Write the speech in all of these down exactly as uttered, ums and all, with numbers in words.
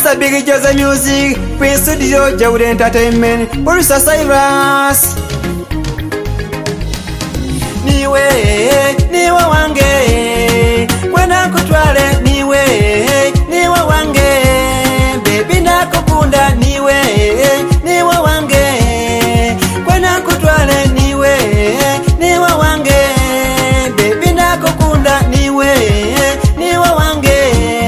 Mister Biggie Jazz Music, Prince Studio, Jawud Entertainment, Producer Cyrus. Niwe, niwe wange, kwenda kutwale. Niwe, niwe wange, baby nakukunda. Niwe, niwe wange, kwenda kutwale. Niwe, niwe wange, baby nakukunda. Niwe, niwe wange,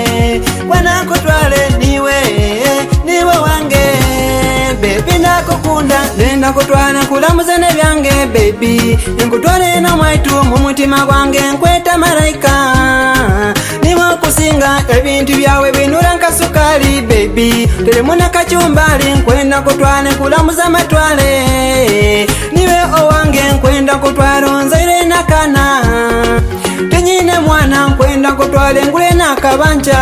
kwenda kutwale. Niwe, niwe wange, baby nakukunda. Nenda kutwala kulamuza ne byange baby, nkutwale na mwaitu mu mutima gwange nkweta malaika. Niwe kusinga ebintu byawe binura nka sukali baby, telemuna kachumbali nkwenda kutwala kulamuza matwale. Niwe owange nkwenda kutwala nzaire nakana, tenyine mwana nkwenda kutwala ngule nakabanja.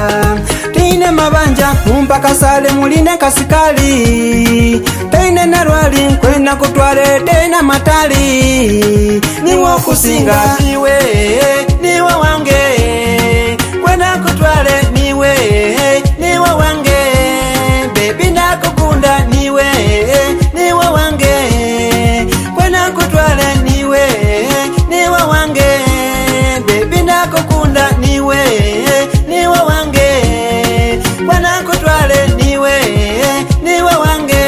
Teine mabanja mpaka sale muline kasikali, teine narwali nkwenda kutwale teina matali. Niwe kusinga niwe, niwe wange, kwenda kutwale. Niwe, niwe wange, baby nakukunda. Niwe, niwe wange, kwenda kutwale. Niwe, niwe wange, baby nakukunda. Niwe, niwe wange, kwenda kutwale. Niwe, niwe wange,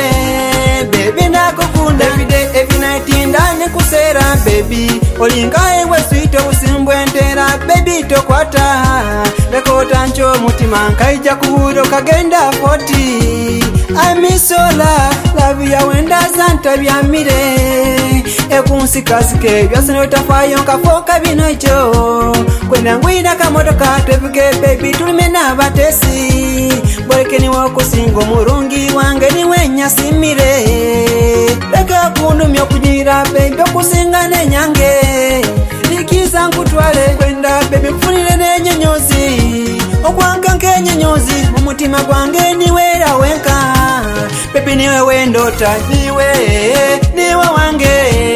baby nakukunda. Every day, every night ndani kusera baby, olinga ewe sweet usimbwe ntera baby tokwata. Lekota ncho mutima nkaija kuhuro kagenda forty. I miss all love ya wenda zanta byamire, ekunsikasike byasino tafayo nkafoka binocho. Kwenda ngwida kamotoka twevuge baby tulimena batesi, bolekeni wakusingo murungi wange niwe nyasimire. Leka kundumya kunyira baby okusinga nenyange, ikiza nkutwale kwenda baby kufunire nenyonyozi. Okwanga nkenyonyozi mumutima gwange niwe rawenka, baby niwe wendota. Niwe, niwe wange,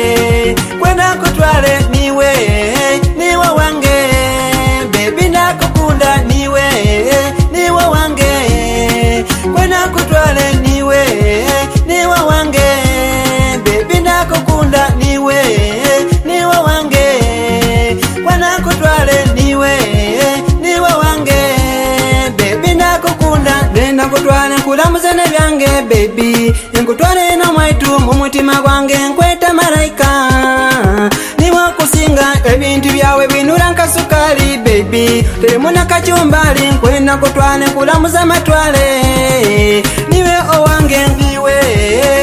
kwenda kutwale. Niwe, niwe wange, baby nakukunda. Niwe, niwe wange, kwenda kutwale. Niwe, niwe wange, baby nakukunda. Niwe, niwe wange, kwenda kutwale. Niwe, niwe wange, baby nakukunda. Nenda kutwale kulamuza ne byange baby, nkutwale na mwaitu mu mutima gwange nkweta malaika. Niwe kusinga ebintu byawe binura nka sukali baby, telemuna kachumbali nkwenda kutwale kulamuza matwale. Niwe owange. Niwe,